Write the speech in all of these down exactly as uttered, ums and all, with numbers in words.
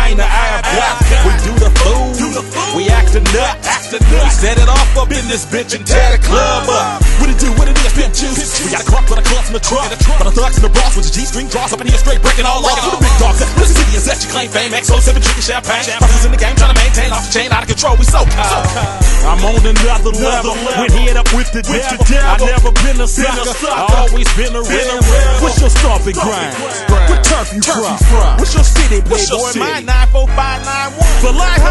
ain't the ab guy. We do the fool, we act a nut. We set it off up in this bitch and tear the club up. What it do, what it is, pimp juice. We got a crunk with a clutch in the trunk. But the thugs in the bras with your G-string draws up in here straight breaking all off. Who the big dogs at? Listen to the that you claim fame, X O seven drinking champagne. Hustlers in the game trying to maintain off the chain, out of control, we so cold. I'm on another level, we're head up with the devil. I never been a sucker, I always been a rebel. What's your stomping grind? What turf you from? What's your city, playboy? Mine nine four five nine one. For life,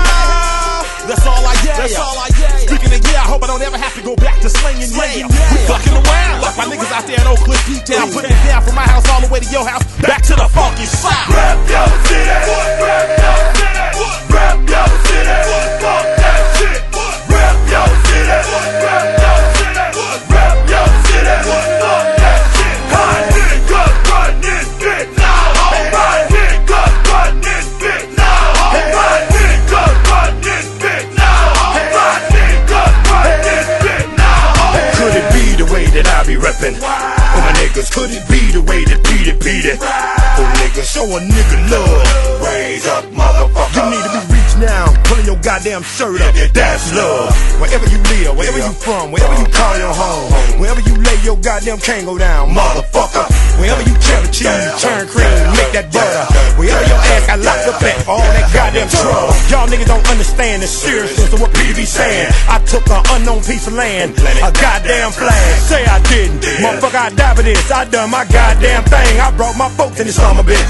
that's all I get. That's all I get. Speaking of yeah, I hope I don't ever have to go back to slinging yeah. We fucking around like my niggas out there in Oak Cliff, D-Town, putting it down from my house all the way to your house, back to the funky south. Rap your city, rap your city, rap your city, fuck that shit. Rap your city, rap your city, rap your city, fuck that shit. My nigga run this bitch now. My nigga run this bitch now. My nigga run this bitch now. My nigga run this bitch now. Could it be the way that I be reppin'? For my niggas, could it be the way that Petey Petey? Oh nigga, show a nigga love. Raise up, motherfucker. You need to be reached now, pulling your goddamn shirt up. That's love. Wherever you live, wherever you from, wherever you call your home, wherever you lay your goddamn Kango down, motherfucker. Wherever you cheddar cheese, turn cream, make that butter. Wherever your ass got locked up at for all that goddamn trouble. Y'all niggas don't understand the seriousness of what Petey be saying. I took an unknown piece of land, a goddamn flag. Say I didn't, motherfucker, I died for this. I done my goddamn thing. I brought my folks in this summer, bitch.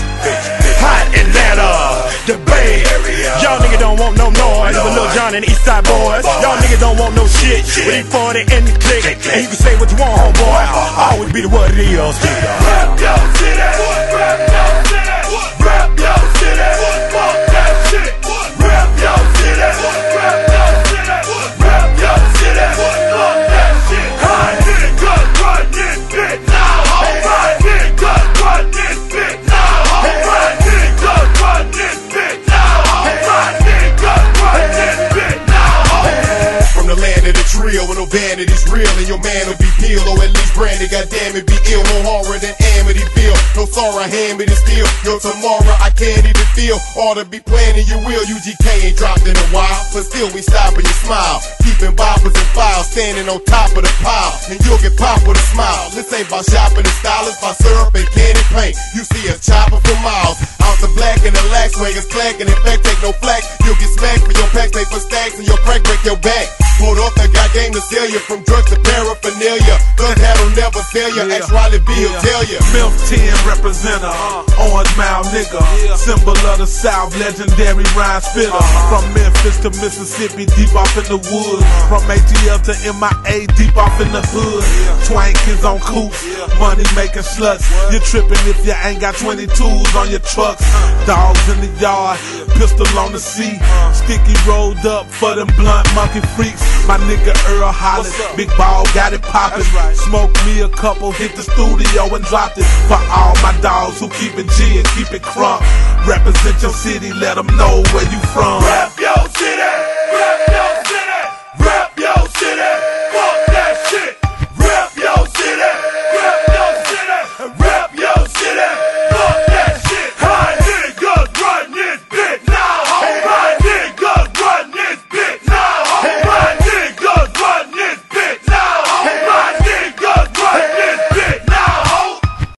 Hot Atlanta, the Bay Area. Y'all niggas don't want no noise with Lil Jon and the East Side Boys. Y'all niggas don't want no shit with E forty and the click. And you can say what you want, homeboy. I'll always be the what it is. Rap your city, rap your city, rap your city, fuck that shit. Rap your city, rap your city, rap your city, fuck that shit. My nigga run this bitch now. My nigga run this bitch now. My nigga run this bitch now. My nigga run this bitch now. From the land of the trio, with no vanity's real, and your man will be peeled, or at least branded. Goddamn it, be ill, no horror than Amityville. No sorrow, hand me the steel. Your tomorrow I can't even feel. Ought to be planning your will. U G K ain't dropped in a while, but still we stopping your smile. Keeping boppers and files, standing on top of the pile, and you'll get popped with a smile. This ain't about shopping and styling, by syrup and candy paint. You see us chopping for miles. Out the black and the lax, swingers clacking. In fact, take no flack. You'll get smacked for your pack, paper stacks, and your crack break your back. Pulled off the got game to sell you, from drugs to paraphernalia. Gun handle never fail you. Ex Riley B will tell you. Milf ten representer, orange mouth nigga, symbol of the South, legendary rhyme spitter. From Memphis to Mississippi, deep off in the woods. From A T L to M I A, deep off in the hood. Twankers on coops, money making sluts. You're tripping if you ain't got twenty-twos on your trucks. Dogs in the yard, pistol on the seat. Sticky rolled up for them blunt monkey freaks. My nigga Earl Hollis, big ball got it poppin'. Smoke me a couple, hit the studio and dropped it. For all my dogs who keep it G and keep it crunk. Represent your city, let them know where you from. Rap